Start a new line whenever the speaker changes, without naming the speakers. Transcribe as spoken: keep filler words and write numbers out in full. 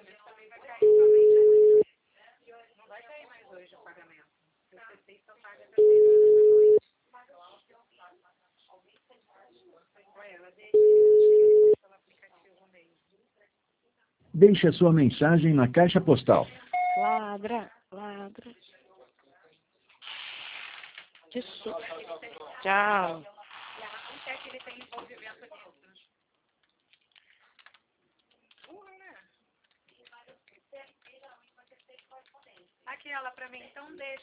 pagamento também vai cair somente amanhã. Não vai cair mais hoje o pagamento. O C C só paga até seis horas da noite. Olha, ela deixa pelo aplicativo mesmo.
Deixe a sua mensagem na caixa postal.
Ladra, ladra. Isso. Tchau.
Não quer que ele tenha envolvimento nisso. Aqui ela pra mim, então deixa.